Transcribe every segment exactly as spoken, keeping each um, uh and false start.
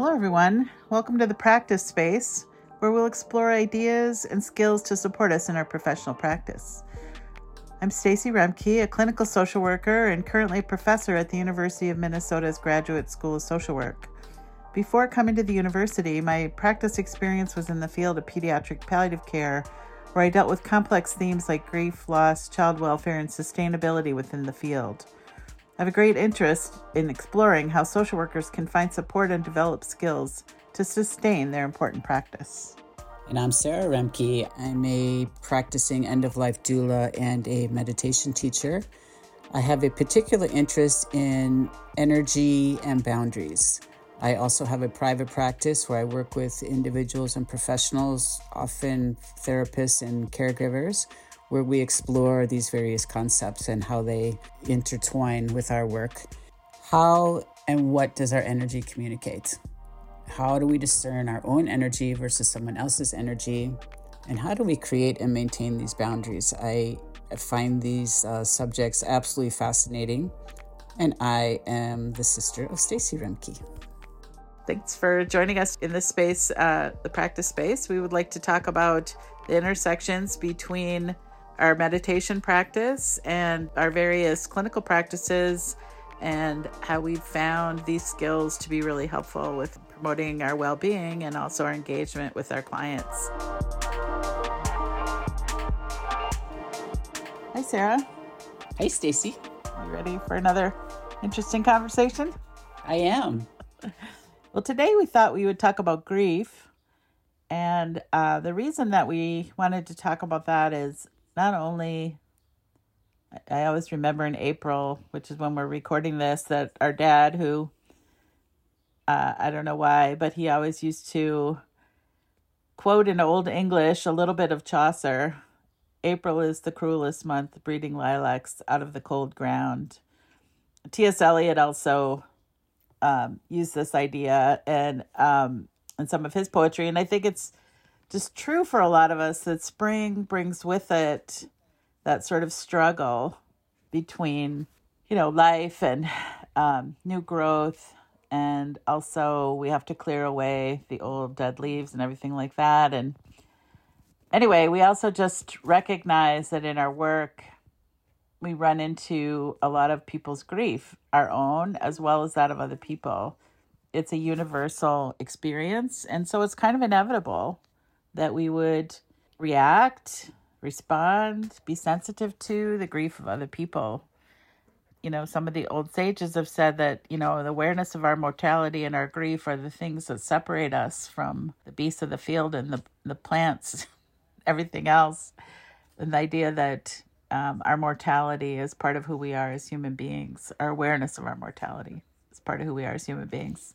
Hello, everyone. Welcome to the Practice Space, where we'll explore ideas and skills to support us in our professional practice. I'm Stacy Remke, a clinical social worker and currently a professor at the University of Minnesota's Graduate School of Social Work. Before coming to the university, my practice experience was in the field of pediatric palliative care, where I dealt with complex themes like grief, loss, child welfare, and sustainability within the field. I have a great interest in exploring how social workers can find support and develop skills to sustain their important practice. And I'm Sarah Remke. I'm a practicing end-of-life doula and a meditation teacher. I have a particular interest in energy and boundaries. I also have a private practice where I work with individuals and professionals, often therapists and caregivers, where we explore these various concepts and how they intertwine with our work. How and what does our energy communicate? How do we discern our own energy versus someone else's energy? And how do we create and maintain these boundaries? I find these uh, subjects absolutely fascinating. And I am the sister of Stacy Remke. Thanks for joining us in this space, uh, the practice space. We would like to talk about the intersections between our meditation practice and our various clinical practices, and how we've found these skills to be really helpful with promoting our well-being and also our engagement with our clients. Hi, Sarah. Hi, Stacy. You ready for another interesting conversation? I am. Well, today we thought we would talk about grief. And uh, the reason that we wanted to talk about that is not only, I always remember in April, which is when we're recording this, that our dad, who, uh, I don't know why, but he always used to quote in Old English a little bit of Chaucer, "April is the cruelest month, breeding lilacs out of the cold ground." T S Eliot also um, used this idea and um, in some of his poetry, and I think it's just true for a lot of us that spring brings with it that sort of struggle between, you know, life and um, new growth. And also we have to clear away the old dead leaves and everything like that. And anyway, we also just recognize that in our work, we run into a lot of people's grief, our own as well as that of other people. It's a universal experience. And so it's kind of inevitable that we would react, respond, be sensitive to the grief of other people. You know, some of the old sages have said that, you know, the awareness of our mortality and our grief are the things that separate us from the beasts of the field and the, the plants, everything else. And the idea that um, our mortality is part of who we are as human beings, our awareness of our mortality is part of who we are as human beings.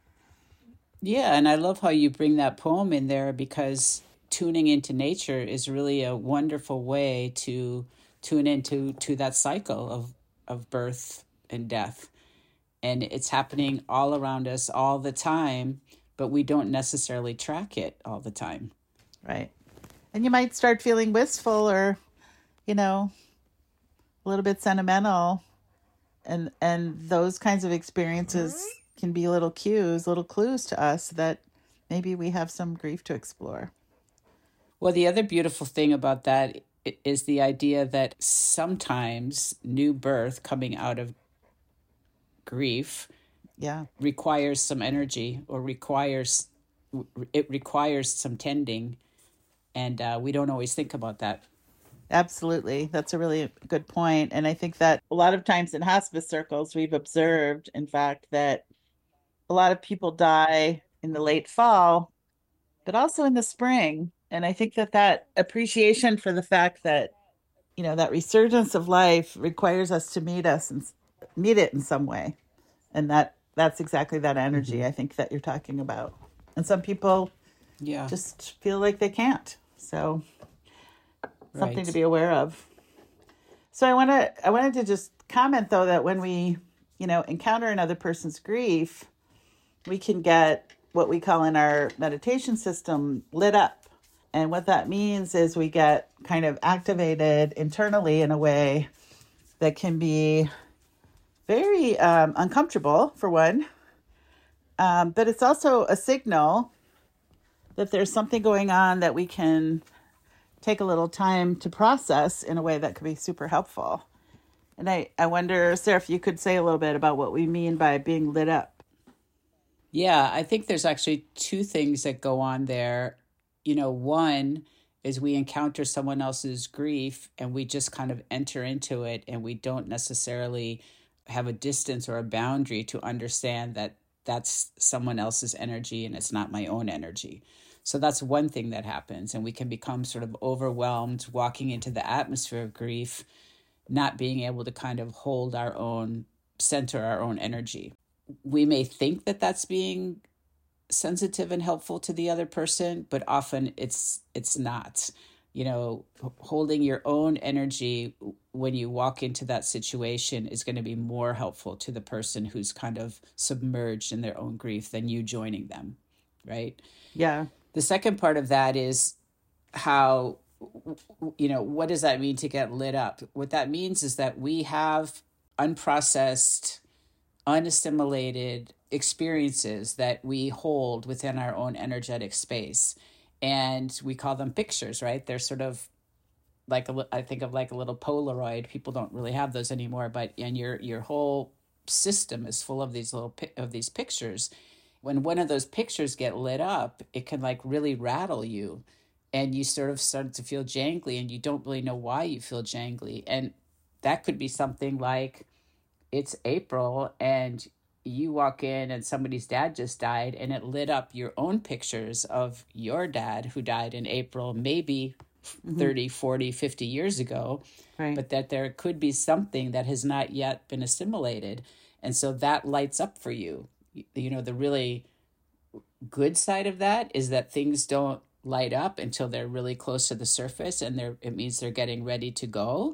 Yeah, and I love how you bring that poem in there, because tuning into nature is really a wonderful way to tune into to that cycle of, of birth and death. And it's happening all around us all the time, but we don't necessarily track it all the time. Right. And you might start feeling wistful or, you know, a little bit sentimental. And and those kinds of experiences can be little cues, little clues to us that maybe we have some grief to explore. Well, the other beautiful thing about that is the idea that sometimes new birth coming out of grief yeah. requires some energy or requires, it requires some tending. And uh, we don't always think about that. Absolutely. That's a really good point. And I think that a lot of times in hospice circles, we've observed, in fact, that a lot of people die in the late fall, but also in the spring. And I think that that appreciation for the fact that, you know, that resurgence of life requires us to meet us and meet it in some way. And that that's exactly that energy, mm-hmm. I think, that you're talking about. And some people yeah. just feel like they can't. So something right. to be aware of. So I want to, I wanted to just comment, though, that when we, you know, encounter another person's grief, we can get what we call in our meditation system lit up. And what that means is we get kind of activated internally in a way that can be very um, uncomfortable, for one, Um, but it's also a signal that there's something going on that we can take a little time to process in a way that could be super helpful. And I, I wonder, Sarah, if you could say a little bit about what we mean by being lit up. Yeah, I think there's actually two things that go on there. You know, one is we encounter someone else's grief and we just kind of enter into it, and we don't necessarily have a distance or a boundary to understand that that's someone else's energy and it's not my own energy. So that's one thing that happens, and we can become sort of overwhelmed walking into the atmosphere of grief, not being able to kind of hold our own, center our own energy. We may think that that's being sensitive and helpful to the other person, but often it's it's not. You know, holding your own energy when you walk into that situation is going to be more helpful to the person who's kind of submerged in their own grief than you joining them, right? Yeah. The second part of that is how, you know, what does that mean to get lit up? What that means is that we have unprocessed, unassimilated experiences that we hold within our own energetic space. And we call them pictures, right? They're sort of like, a, I think of like a little Polaroid. People don't really have those anymore, but and your your whole system is full of these little of these pictures. When one of those pictures get lit up, it can like really rattle you, and you sort of start to feel jangly, and you don't really know why you feel jangly. And that could be something like, it's April and you walk in and somebody's dad just died, and it lit up your own pictures of your dad who died in April, maybe mm-hmm. thirty, forty, fifty years ago, right. But that there could be something that has not yet been assimilated. And so that lights up for you. You know, the really good side of that is that things don't light up until they're really close to the surface, and they're, it means they're getting ready to go.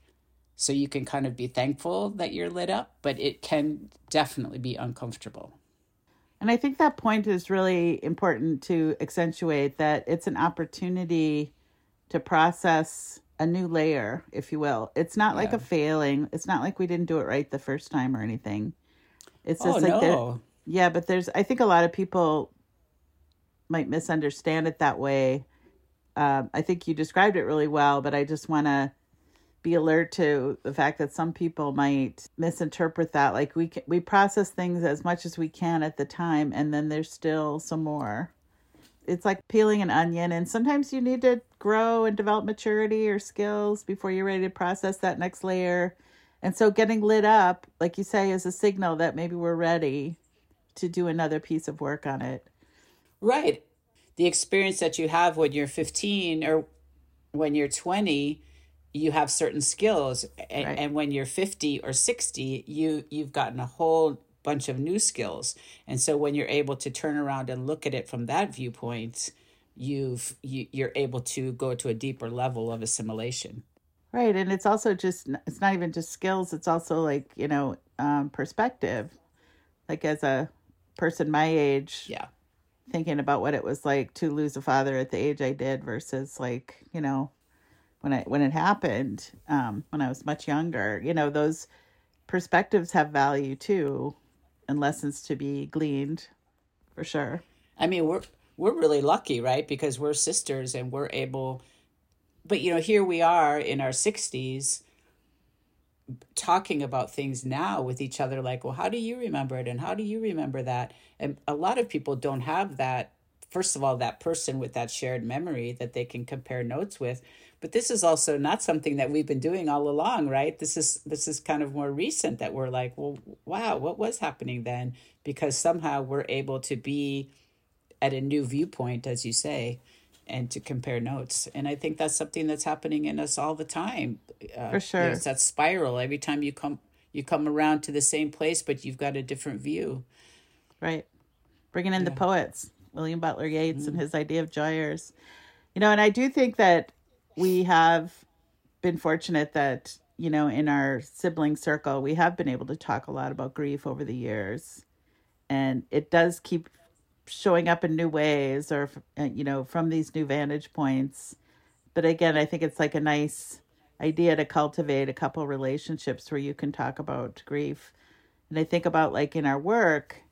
So you can kind of be thankful that you're lit up, but it can definitely be uncomfortable. And I think that point is really important to accentuate, that it's an opportunity to process a new layer, if you will. It's not like Yeah. a failing. It's not like we didn't do it right the first time or anything. It's just oh, like, no. yeah, but there's, I think a lot of people might misunderstand it that way. Um, I think you described it really well, but I just want to be alert to the fact that some people might misinterpret that. Like we can, we process things as much as we can at the time, and then there's still some more. It's like peeling an onion, and sometimes you need to grow and develop maturity or skills before you're ready to process that next layer. And so getting lit up, like you say, is a signal that maybe we're ready to do another piece of work on it. Right. The experience that you have when you're fifteen or when you're twenty, you have certain skills, and, right. and when you're fifty or sixty, you you've gotten a whole bunch of new skills. And so when you're able to turn around and look at it from that viewpoint, you've you, you're able to go to a deeper level of assimilation. Right. And it's also just, it's not even just skills, it's also like, you know, um, perspective. Like as a person my age, yeah, thinking about what it was like to lose a father at the age I did versus like, you know, when I when it happened, um, when I was much younger, you know, those perspectives have value too, and lessons to be gleaned, for sure. I mean, we're we're really lucky, right? Because we're sisters and we're able, but you know, here we are in our sixties talking about things now with each other, like, well, how do you remember it? And how do you remember that? And a lot of people don't have that, first of all, that person with that shared memory that they can compare notes with. But this is also not something that we've been doing all along, right? This is this is kind of more recent that we're like, well, wow, what was happening then? Because somehow we're able to be at a new viewpoint, as you say, and to compare notes. And I think that's something that's happening in us all the time. Uh, For sure. You know, it's that spiral. Every time you come you come around to the same place, but you've got a different view. Right. Bringing in yeah. the poets, William Butler Yeats mm. and his idea of joyers. You know, and I do think that we have been fortunate that, you know, in our sibling circle, we have been able to talk a lot about grief over the years. And it does keep showing up in new ways or, you know, from these new vantage points. But again, I think it's like a nice idea to cultivate a couple relationships where you can talk about grief. And I think about like in our work,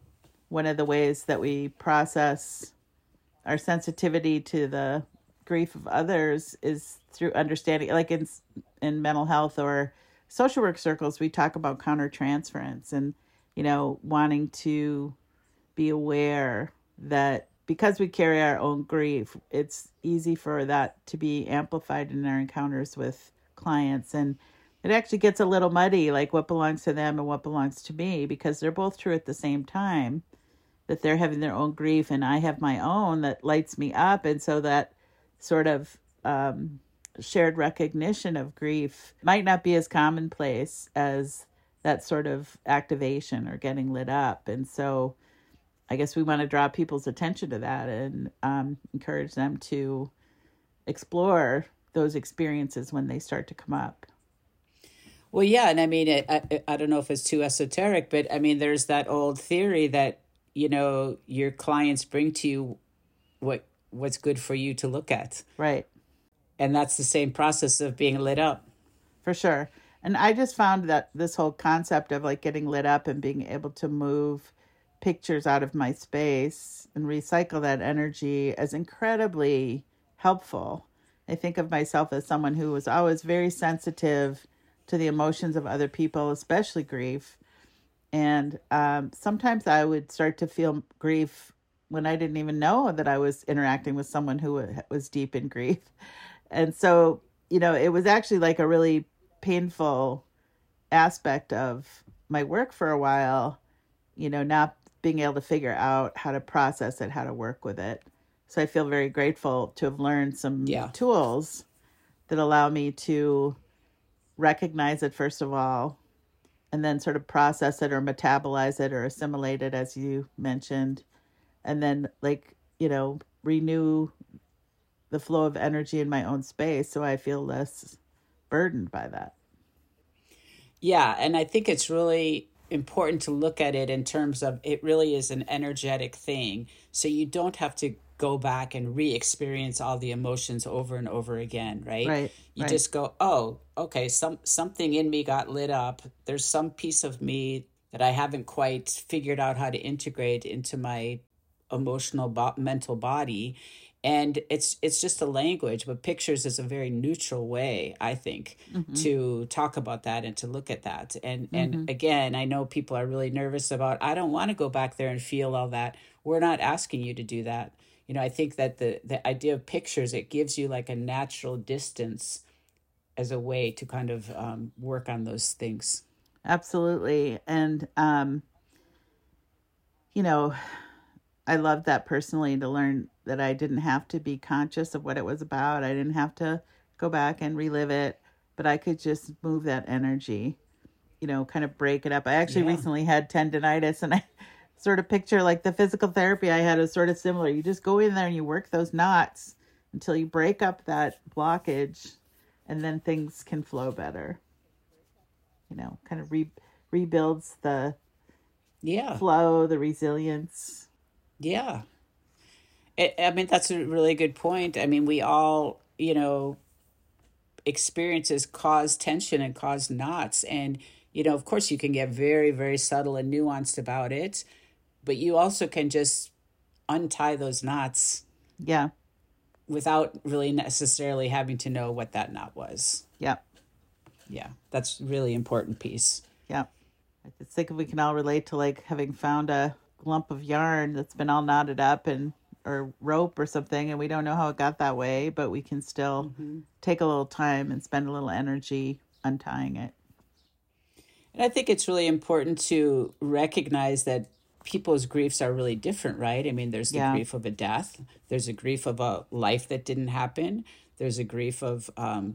one of the ways that we process our sensitivity to the grief of others is through understanding, like in in mental health or social work circles, we talk about countertransference and, you know, wanting to be aware that because we carry our own grief, it's easy for that to be amplified in our encounters with clients. And it actually gets a little muddy, like what belongs to them and what belongs to me, because they're both true at the same time, that they're having their own grief and I have my own that lights me up. And so that sort of um, shared recognition of grief might not be as commonplace as that sort of activation or getting lit up. And so I guess we want to draw people's attention to that and um, encourage them to explore those experiences when they start to come up. Well, yeah. And I mean, it, I, I don't know if it's too esoteric, but I mean, there's that old theory that, you know, your clients bring to you what what's good for you to look at. Right. And that's the same process of being lit up. For sure. And I just found that this whole concept of like getting lit up and being able to move pictures out of my space and recycle that energy as incredibly helpful. I think of myself as someone who was always very sensitive to the emotions of other people, especially grief. And um, sometimes I would start to feel grief when I didn't even know that I was interacting with someone who was deep in grief. And so, you know, it was actually like a really painful aspect of my work for a while, you know, not being able to figure out how to process it, how to work with it. So I feel very grateful to have learned some Yeah. tools that allow me to recognize it, first of all, and then sort of process it or metabolize it or assimilate it, as you mentioned. And then, like, you know, renew the flow of energy in my own space so I feel less burdened by that. Yeah. And I think it's really important to look at it in terms of it really is an energetic thing. So you don't have to go back and re-experience all the emotions over and over again, right? Right. You right. just go, oh, okay, some something in me got lit up. There's some piece of me that I haven't quite figured out how to integrate into my emotional bo- mental body, and it's it's just a language, but pictures is a very neutral way, I think, mm-hmm. to talk about that and to look at that. And mm-hmm. and again, I know people are really nervous about, I don't want to go back there and feel all that. We're not asking you to do that. You know, I think that the the idea of pictures, it gives you like a natural distance as a way to kind of um, work on those things. Absolutely. And um you know, I loved that personally, to learn that I didn't have to be conscious of what it was about. I didn't have to go back and relive it, but I could just move that energy, you know, kind of break it up. I actually yeah. recently had tendonitis, and I sort of picture like the physical therapy I had is sort of similar. You just go in there and you work those knots until you break up that blockage, and then things can flow better. You know, kind of re- rebuilds the yeah flow, the resilience. Yeah. It, I mean, that's a really good point. I mean, we all, you know, experiences cause tension and cause knots. And, you know, of course, you can get very, very subtle and nuanced about it, but you also can just untie those knots. Yeah. Without really necessarily having to know what that knot was. Yeah. Yeah. That's a really important piece. Yeah. I just think if we can all relate to like having found a lump of yarn that's been all knotted up and or rope or something, and we don't know how it got that way, but we can still mm-hmm. take a little time and spend a little energy untying it. And I think it's really important to recognize that people's griefs are really different, right? I mean, there's the yeah. grief of a death. There's a grief of a life that didn't happen. There's a grief of um,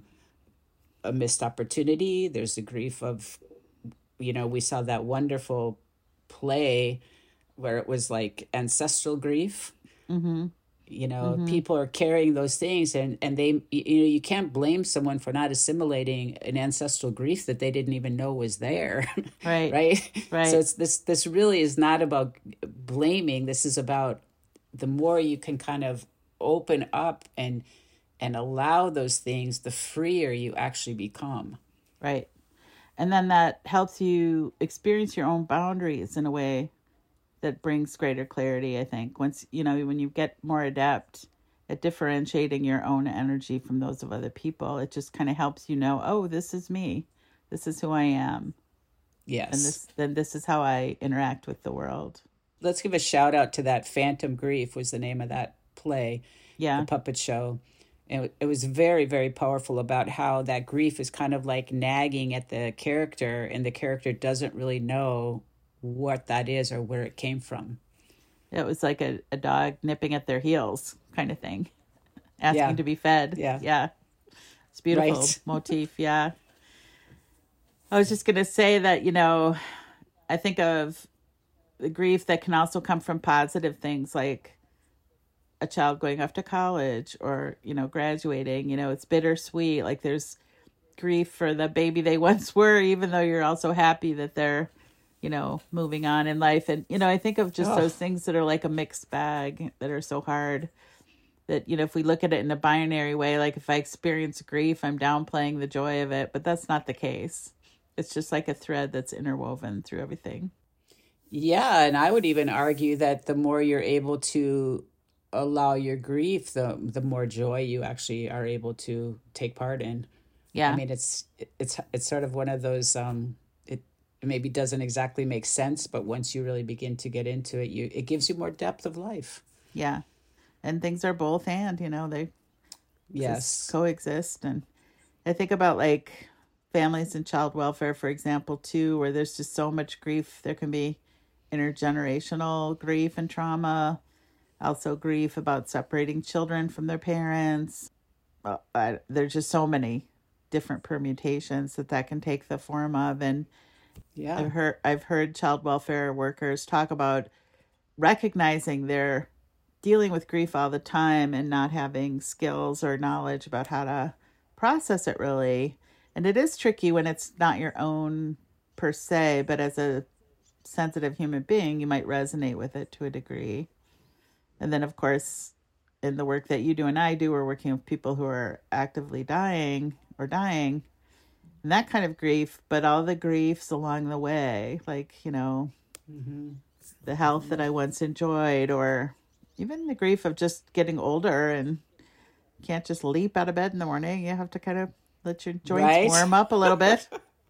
a missed opportunity. There's a grief of, you know, we saw that wonderful play where it was like ancestral grief. Mm-hmm. You know, mm-hmm. people are carrying those things, and, and they, you know, you can't blame someone for not assimilating an ancestral grief that they didn't even know was there. Right. right. Right. So it's this, this really is not about blaming. This is about the more you can kind of open up and, and allow those things, the freer you actually become. Right. And then that helps you experience your own boundaries in a way that brings greater clarity, I think. Once, you know, when you get more adept at differentiating your own energy from those of other people, it just kind of helps you know, oh, this is me. This is who I am. And Yes. this then this is how I interact with the world. Let's give a shout out to that. Phantom Grief was the name of that play, the Yeah. puppet show. And it was very, very powerful about how that grief is kind of like nagging at the character, and the character doesn't really know what that is or where it came from. It was like a, a dog nipping at their heels kind of thing, asking Yeah. to be fed. Yeah. Yeah. It's a beautiful Right. motif. Yeah. I was just going to say that, you know, I think of the grief that can also come from positive things like a child going off to college or, you know, graduating. You know, it's bittersweet. Like there's grief for the baby they once were, even though you're also happy that they're, you know, moving on in life. And, you know, I think of just Oh, those things that are like a mixed bag that are so hard that, you know, if we look at it in a binary way, like if I experience grief, I'm downplaying the joy of it, but that's not the case. It's just like a thread that's interwoven through everything. yeah. And I would even argue that the more you're able to allow your grief, the the more joy you actually are able to take part in. I Yeah. mean, it's it's it's sort of one of those. Um, it, it maybe doesn't exactly make sense, but once you really begin to get into it, you it gives you more depth of life. Yeah. And things are both and, you know, they exist, Yes. coexist. And I think about like families and child welfare, for example, too, where there's just so much grief. There can be intergenerational grief and trauma, also grief about separating children from their parents. Well, I, there's just so many different permutations that that can take the form of. And Yeah. I've heard I've heard child welfare workers talk about recognizing they're dealing with grief all the time and not having skills or knowledge about how to process it really. And it is tricky when it's not your own per se, but as a sensitive human being, you might resonate with it to a degree. And then, of course, in the work that you do and I do, we're working with people who are actively dying or dying, and that kind of grief, but all the griefs along the way, like, you know, Mm-hmm. the health that I once enjoyed, or even the grief of just getting older and can't just leap out of bed in the morning. You have to kind of let your joints Right. warm up a little bit.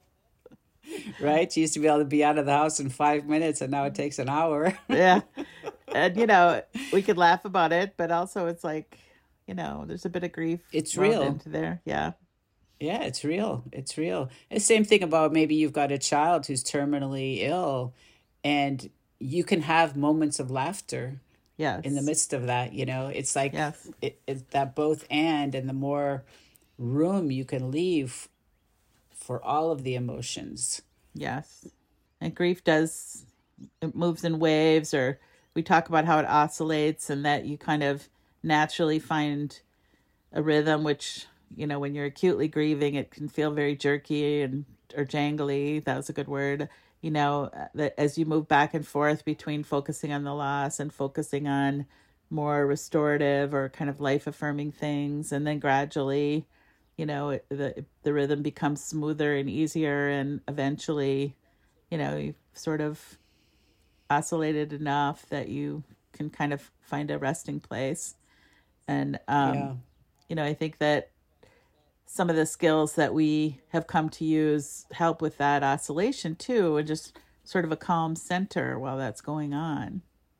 Right. You used to be able to be out of the house in five minutes, and now it takes an hour. Yeah. And, you know, we could laugh about it, but also it's like, you know, there's a bit of grief It's rolled real. into there. Yeah. Yeah, it's real. It's real. And same thing about maybe you've got a child who's terminally ill, and you can have moments of laughter in the Yes. midst of that. You know, it's like Yes. it, it's that both and, and the more room you can leave for all of the emotions. Yes. And grief does, it moves in waves, or we talk about how it oscillates and that you kind of naturally find a rhythm, which, you know, when you're acutely grieving, it can feel very jerky and or jangly. That was a good word. You know, that as you move back and forth between focusing on the loss and focusing on more restorative or kind of life affirming things, and then gradually, you know, it, the the rhythm becomes smoother and easier, and eventually, you know, you've sort of oscillated enough that you can kind of find a resting place. And um, Yeah. you know, I think that some of the skills that we have come to use help with that oscillation too, and just sort of a calm center while that's going on.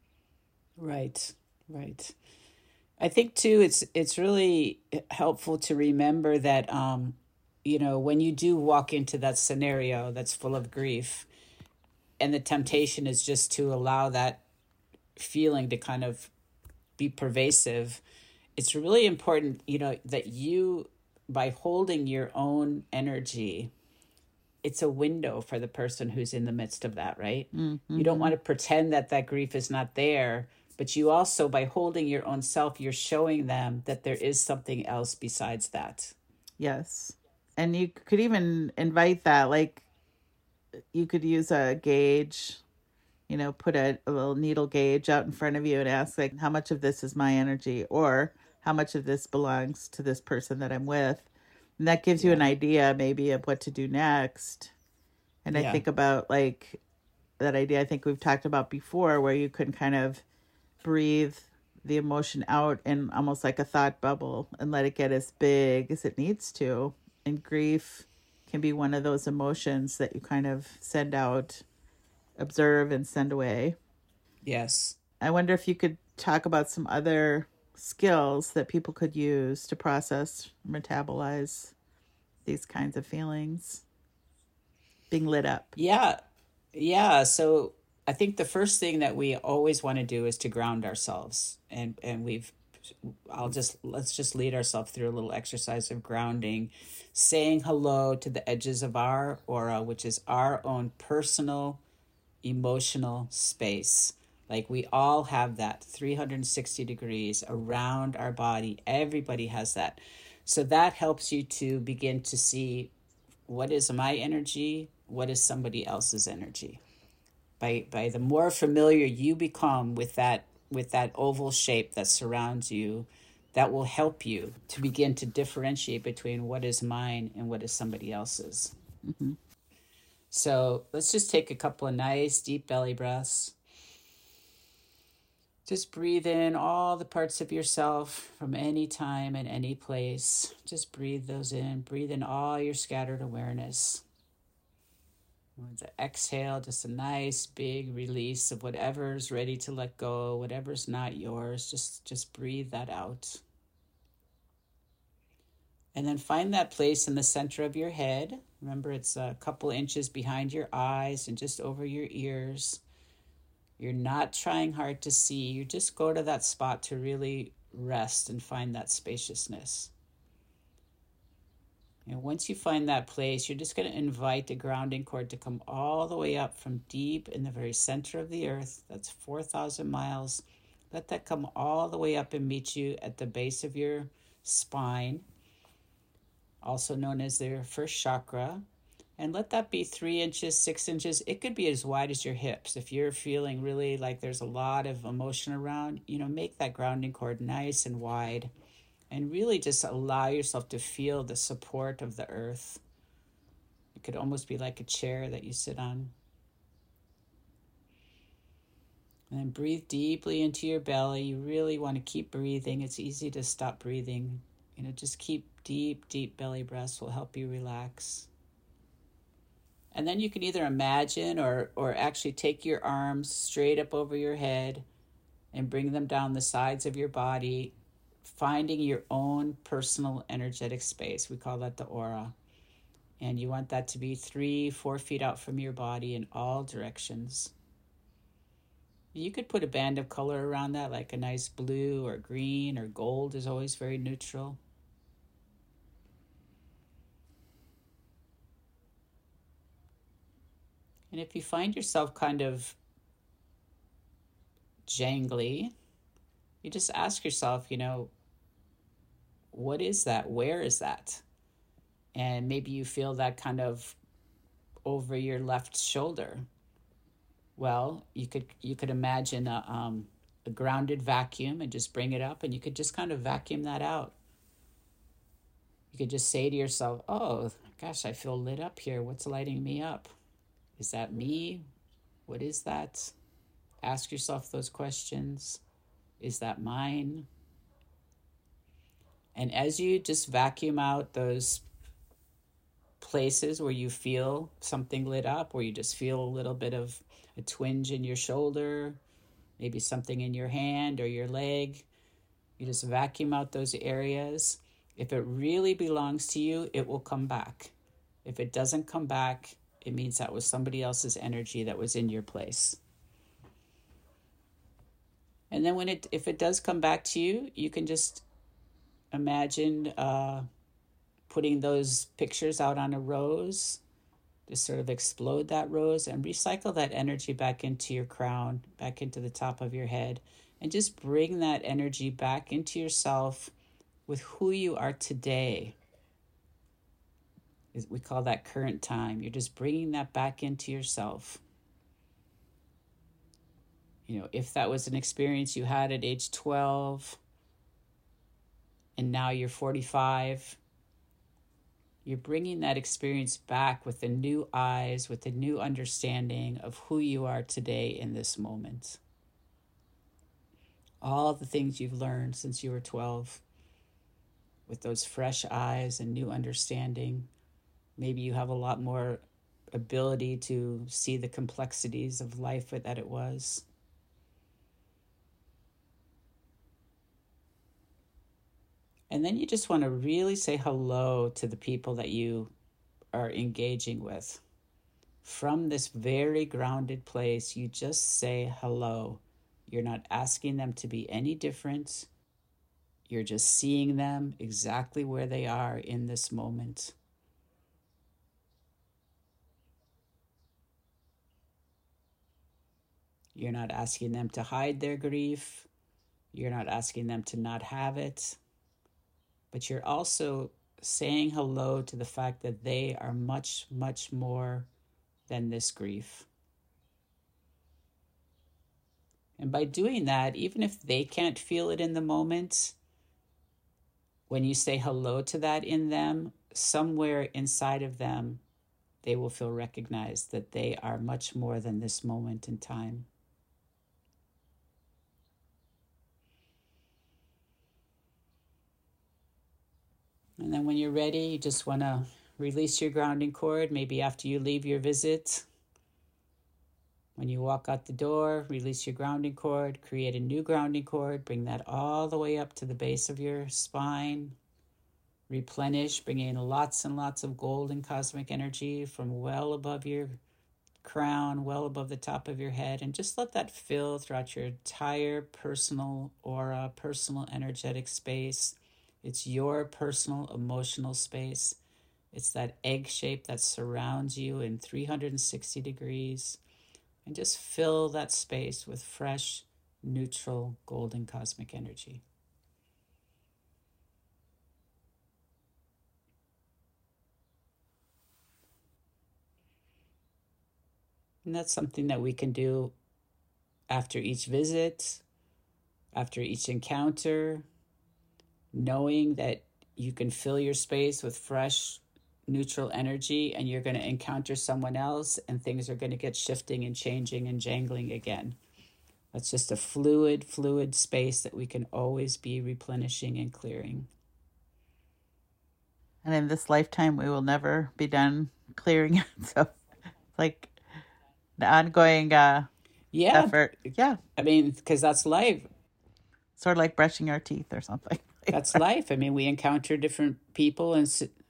Right. Right. I think too, it's it's really helpful to remember that um, you know, when you do walk into that scenario that's full of grief, and the temptation is just to allow that feeling to kind of be pervasive, it's really important, you know, that you, by holding your own energy, it's a window for the person who's in the midst of that, right? You don't Mm-hmm. want to pretend that that grief is not there, but you also, by holding your own self, you're showing them that there is something else besides that. Yes. And you could even invite that, like you could use a gauge, you know, put a, a little needle gauge out in front of you and ask, like, how much of this is my energy, or how much of this belongs to this person that I'm with. And that gives you Yeah. an idea maybe of what to do next. And I Yeah. think about like that idea I think we've talked about before, where you can kind of breathe the emotion out in almost like a thought bubble and let it get as big as it needs to. And grief can be one of those emotions that you kind of send out, observe, and send away. Yes. I wonder if you could talk about some other skills that people could use to process, metabolize these kinds of feelings being lit up. Yeah. Yeah. So I think the first thing that we always want to do is to ground ourselves. And, and we've, I'll just, let's just lead ourselves through a little exercise of grounding, saying hello to the edges of our aura, which is our own personal emotional space. Like we all have that three hundred sixty degrees around our body. Everybody has that. So that helps you to begin to see what is my energy, what is somebody else's energy. By by the more familiar you become with that with that oval shape that surrounds you, that will help you to begin to differentiate between what is mine and what is somebody else's. Mm-hmm. So let's just take a couple of nice deep belly breaths. Just breathe in all the parts of yourself from any time and any place. Just breathe those in. Breathe in all your scattered awareness. With the exhale, just a nice big release of whatever's ready to let go, whatever's not yours. Just, just breathe that out. And then find that place in the center of your head. Remember, it's a couple inches behind your eyes and just over your ears. You're not trying hard to see. You just go to that spot to really rest and find that spaciousness. And once you find that place, you're just going to invite the grounding cord to come all the way up from deep in the very center of the earth. That's four thousand miles. Let that come all the way up and meet you at the base of your spine, also known as their first chakra. And let that be three inches, six inches. It could be as wide as your hips. If you're feeling really like there's a lot of emotion around, you know, make that grounding cord nice and wide. And really just allow yourself to feel the support of the earth. It could almost be like a chair that you sit on. And then breathe deeply into your belly. You really want to keep breathing. It's easy to stop breathing. You know, just keep deep, deep belly breaths will help you relax. And then you can either imagine or, or actually take your arms straight up over your head and bring them down the sides of your body, finding your own personal energetic space. We call that the aura. And you want that to be three, four feet out from your body in all directions. You could put a band of color around that, like a nice blue or green or gold is always very neutral. And if you find yourself kind of jangly, you just ask yourself, you know, what is that? Where is that? And maybe you feel that kind of over your left shoulder. Well, you could you could imagine a, um, a grounded vacuum and just bring it up, and you could just kind of vacuum that out. You could just say to yourself, oh, gosh, I feel lit up here. What's lighting me up? Is that me? What is that? Ask yourself those questions. Is that mine? And as you just vacuum out those places where you feel something lit up, where you just feel a little bit of a twinge in your shoulder, maybe something in your hand or your leg, you just vacuum out those areas. If it really belongs to you, it will come back. If it doesn't come back, it means that was somebody else's energy that was in your place. And then when it, if it does come back to you, you can just imagine uh, putting those pictures out on a rose, just sort of explode that rose and recycle that energy back into your crown, back into the top of your head, and just bring that energy back into yourself with who you are today. We call that current time. You're just bringing that back into yourself. You know, if that was an experience you had at age twelve and now you're forty-five, You're bringing that experience back with the new eyes, with the new understanding of who you are today in this moment. All the things you've learned since you were twelve, with those fresh eyes and new understanding. Maybe you have a lot more ability to see the complexities of life that it was. And then you just want to really say hello to the people that you are engaging with. From this very grounded place, you just say hello. You're not asking them to be any different. You're just seeing them exactly where they are in this moment. You're not asking them to hide their grief. You're not asking them to not have it. But you're also saying hello to the fact that they are much, much more than this grief. And by doing that, even if they can't feel it in the moment, when you say hello to that in them, somewhere inside of them, they will feel recognized that they are much more than this moment in time. And then when you're ready, you just want to release your grounding cord, maybe after you leave your visit. When you walk out the door, release your grounding cord, create a new grounding cord, bring that all the way up to the base of your spine. Replenish, bring in lots and lots of golden cosmic energy from well above your crown, well above the top of your head, and just let that fill throughout your entire personal aura, personal energetic space. It's your personal emotional space. It's that egg shape that surrounds you in three hundred sixty degrees. And just fill that space with fresh, neutral, golden cosmic energy. And that's something that we can do after each visit, after each encounter, knowing that you can fill your space with fresh, neutral energy, and you're going to encounter someone else and things are going to get shifting and changing and jangling again. That's just a fluid, fluid space that we can always be replenishing and clearing. And in this lifetime, we will never be done clearing it. So, like the ongoing uh, yeah. effort. Yeah. I mean, because that's life. Sort of like brushing our teeth or something. That's life. I mean, we encounter different people and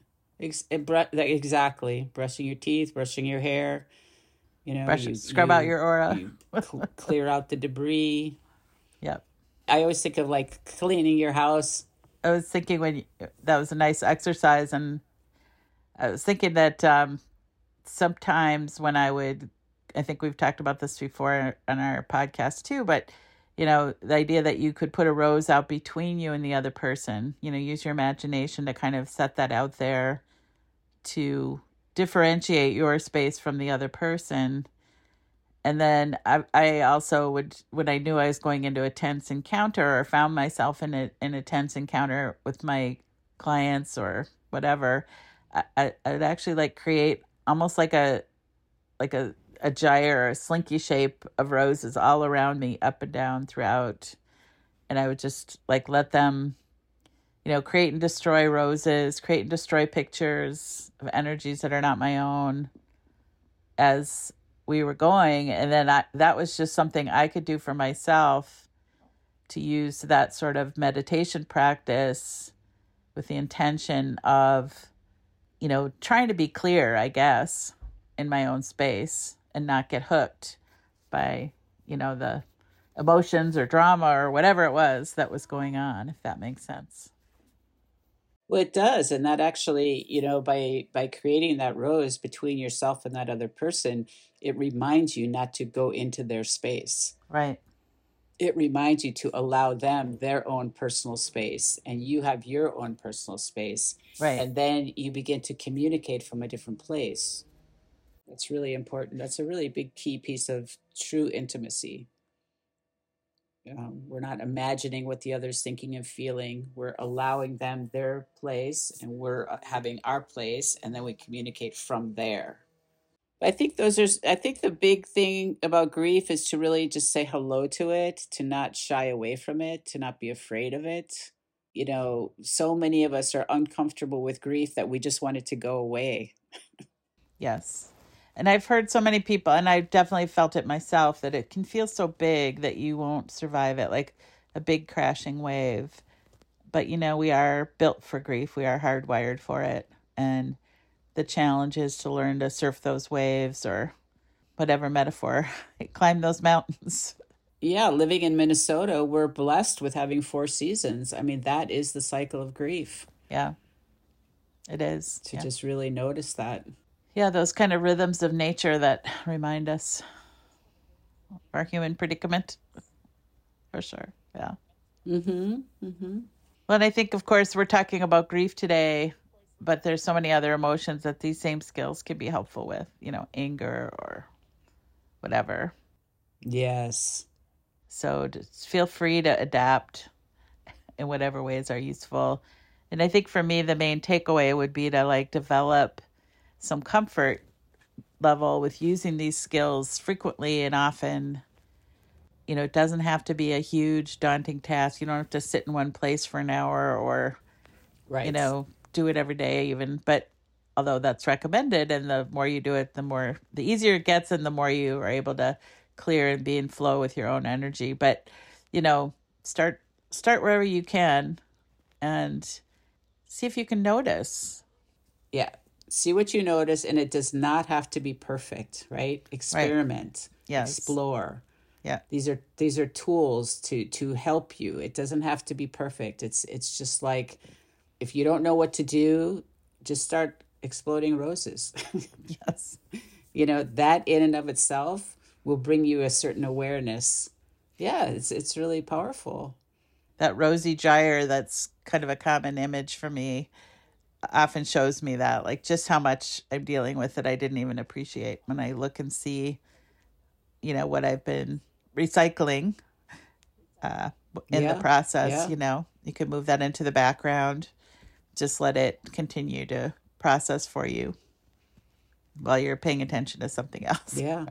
exactly brushing your teeth, brushing your hair, you know, Brush, you scrub you, out your aura, you cl- clear out the debris. Yep. I always think of like cleaning your house. I was thinking when you, that was a nice exercise, and I was thinking that um, sometimes when I would, I think we've talked about this before on our podcast too, but you know, the idea that you could put a rose out between you and the other person, you know, use your imagination to kind of set that out there to differentiate your space from the other person. And then I, I also would, when I knew I was going into a tense encounter or found myself in a, in a tense encounter with my clients or whatever, I, I, I'd actually like create almost like a, like a, a gyre or a slinky shape of roses all around me, up and down throughout. And I would just like let them, you know, create and destroy roses, create and destroy pictures of energies that are not my own as we were going. And then I, that was just something I could do for myself to use that sort of meditation practice with the intention of, you know, trying to be clear, I guess, in my own space and not get hooked by, you know, the emotions or drama or whatever it was that was going on, if that makes sense. Well, it does. And that actually, you know, by by creating that rose between yourself and that other person, it reminds you not to go into their space. Right. It reminds you to allow them their own personal space, and you have your own personal space. Right. And then you begin to communicate from a different place. That's really important. That's a really big key piece of true intimacy. Um, we're not imagining what the other's thinking and feeling. We're allowing them their place, and we're uh, having our place, and then we communicate from there. I think those are, I think the big thing about grief is to really just say hello to it, to not shy away from it, to not be afraid of it. You know, so many of us are uncomfortable with grief that we just want it to go away. Yes. And I've heard so many people, and I've definitely felt it myself, that it can feel so big that you won't survive it, like a big crashing wave. But, you know, we are built for grief. We are hardwired for it. And the challenge is to learn to surf those waves, or whatever metaphor, climb those mountains. Yeah, living in Minnesota, we're blessed with having four seasons. I mean, that is the cycle of grief. Yeah, it is. To Yeah. just really notice that. Yeah, those kind of rhythms of nature that remind us of our human predicament, for sure. Yeah. Mm-hmm. Mm-hmm. Well, and I think, of course, we're talking about grief today, but there's so many other emotions that these same skills can be helpful with, you know, anger or whatever. Yes. So just feel free to adapt in whatever ways are useful. And I think for me, the main takeaway would be to like develop some comfort level with using these skills frequently and often. You know, it doesn't have to be a huge, daunting task. You don't have to sit in one place for an hour or, Right. you know, do it every day even. But although that's recommended, and the more you do it, the more, the easier it gets, and the more you are able to clear and be in flow with your own energy. But, you know, start start wherever you can and see if you can notice. Yeah. See what you notice, and it does not have to be perfect, right? Experiment. Right. Yes. Explore. Yeah. These are these are tools to to help you. It doesn't have to be perfect. It's it's just like, if you don't know what to do, just start exploding roses. Yes. You know, that in and of itself will bring you a certain awareness. Yeah, it's it's really powerful. That rosy gyre, that's kind of a common image for me, often shows me that, like, just how much I'm dealing with that I didn't even appreciate. When I look and see, you know, what I've been recycling uh, in Yeah, the process, yeah. you know, you can move that into the background. Just let it continue to process for you while you're paying attention to something else. Yeah.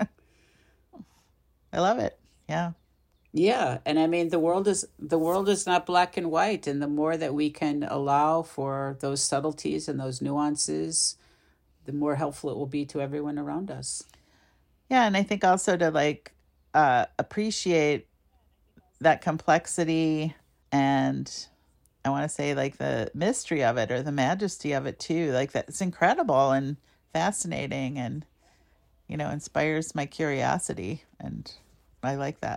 I love it. Yeah. Yeah, and I mean, the world is the world is not black and white, and the more that we can allow for those subtleties and those nuances, the more helpful it will be to everyone around us. Yeah, and I think also to like uh, appreciate that complexity, and I want to say like the mystery of it or the majesty of it too. Like that, it's incredible and fascinating, and you know, inspires my curiosity, and I like that.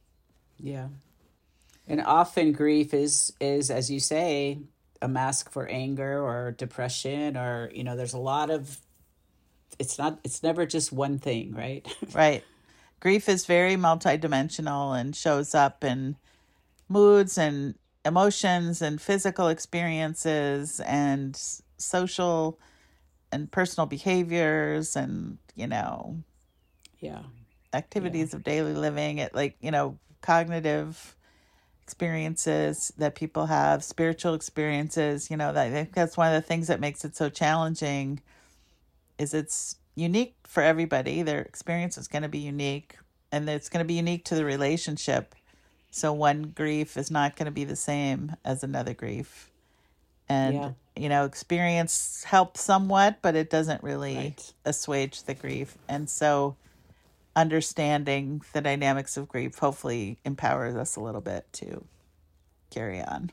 Yeah. And often grief is is as you say, a mask for anger or depression, or you know, there's a lot of, it's not it's never just one thing, right? Right. Grief is very multidimensional and shows up in moods and emotions and physical experiences and social and personal behaviors and, you know, Yeah. activities of daily living, it like, you know, cognitive experiences that people have, spiritual experiences, you know, that I think that's one of the things that makes it so challenging is it's unique for everybody. Their experience is going to be unique, and it's going to be unique to the relationship. So one grief is not going to be the same as another grief. And, Yeah. you know, experience helps somewhat, but it doesn't really Right. assuage the grief. And so understanding the dynamics of grief hopefully empowers us a little bit to carry on.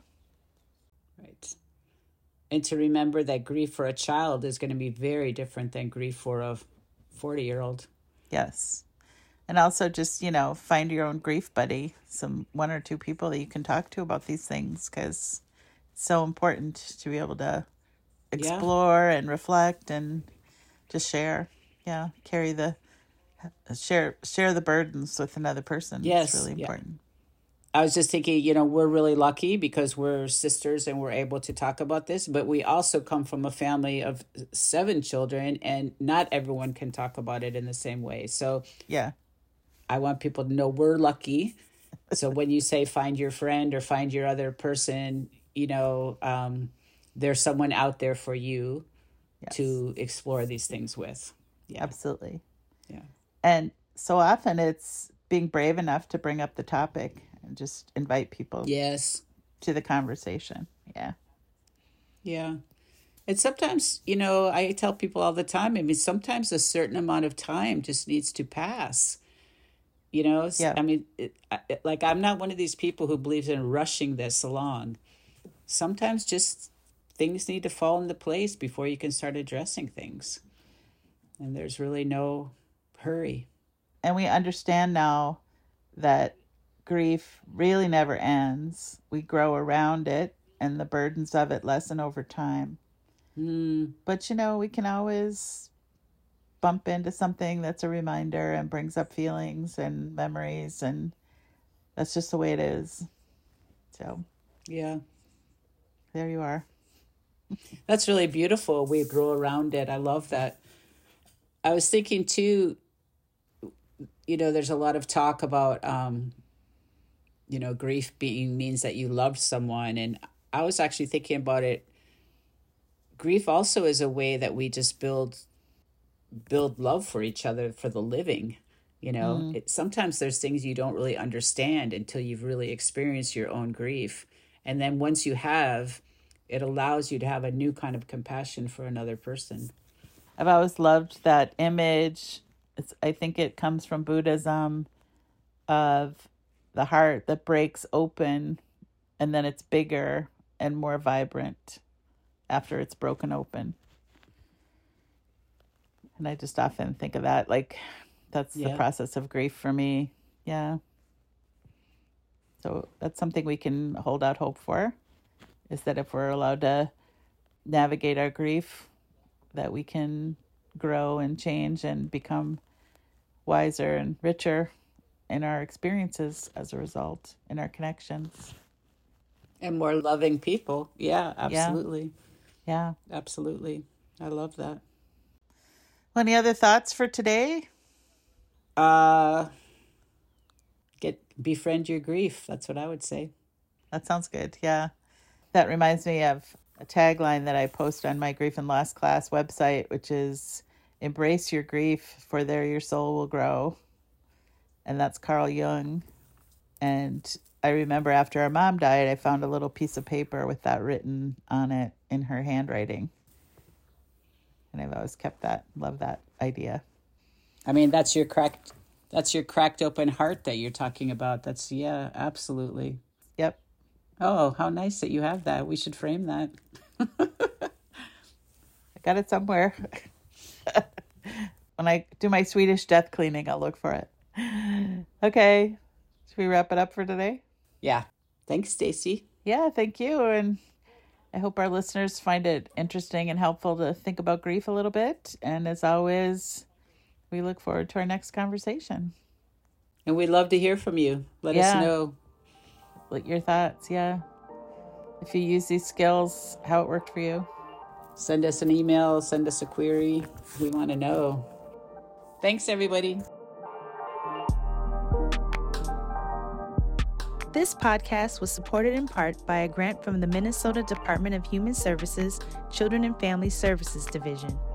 Right. And to remember that grief for a child is going to be very different than grief for a forty year old. Yes. And also just, you know, find your own grief buddy, some one or two people that you can talk to about these things, because it's so important to be able to explore yeah. and reflect and just share. Yeah. Carry the, share, share the burdens with another person. Yes. It's really important. Yeah. I was just thinking, you know, we're really lucky because we're sisters and we're able to talk about this, but we also come from a family of seven children, and not everyone can talk about it in the same way. So yeah, I want people to know we're lucky So when you say find your friend or find your other person, you know, um, there's someone out there for you Yes, to explore these things with. Yeah. absolutely. Yeah. And so often it's being brave enough to bring up the topic and just invite people Yes. to the conversation. Yeah. Yeah. And sometimes, you know, I tell people all the time, I mean, sometimes a certain amount of time just needs to pass. You know, S- Yeah. I mean, it, I- it- like I'm not one of these people who believes in rushing this along. Sometimes just things need to fall into place before you can start addressing things. And there's really no hurry. And we understand now that grief really never ends. We grow around it and the burdens of it lessen over time. Mm, But, you know, we can always bump into something that's a reminder and brings up feelings and memories. And that's just the way it is. So yeah. there you are. That's really beautiful. We grow around it. I love that. I was thinking too, you know, there's a lot of talk about, um, you know, grief being means that you loved someone. And I was actually thinking about it. Grief also is a way that we just build build love for each other for the living. You know, Mm. it, sometimes there's things you don't really understand until you've really experienced your own grief. And then once you have, it allows you to have a new kind of compassion for another person. I've always loved that image. It's, I think it comes from Buddhism of the heart that breaks open and then it's bigger and more vibrant after it's broken open. And I just often think of that like that's the Yeah. process of grief for me. Yeah. So that's something we can hold out hope for, is that if we're allowed to navigate our grief, that we can grow and change and become wiser and richer in our experiences as a result, in our connections. And more loving people. Yeah, absolutely. Yeah. Absolutely. I love that. Well, any other thoughts for today? Uh get befriend your grief. That's what I would say. That sounds good. Yeah. That reminds me of a tagline that I post on my Grief and Loss class website, which is embrace your grief, for there your soul will grow. And that's Carl Jung. And I remember after our mom died, I found a little piece of paper with that written on it in her handwriting. And I've always kept that, love that idea. I mean, that's your cracked that's your cracked open heart that you're talking about. That's yeah, absolutely. Yep. Oh, how nice that you have that. We should frame that. I got it somewhere. When I do my Swedish death cleaning, I'll look for it. Okay. Should we wrap it up for today? Yeah. Thanks, Stacy. Yeah, thank you. And I hope our listeners find it interesting and helpful to think about grief a little bit. And as always, we look forward to our next conversation. And we'd love to hear from you. Let Yeah. us know. What your thoughts, yeah. If you use these skills, how it worked for you. Send us an email, send us a query. We want to know. Thanks, everybody. This podcast was supported in part by a grant from the Minnesota Department of Human Services, Children and Family Services Division.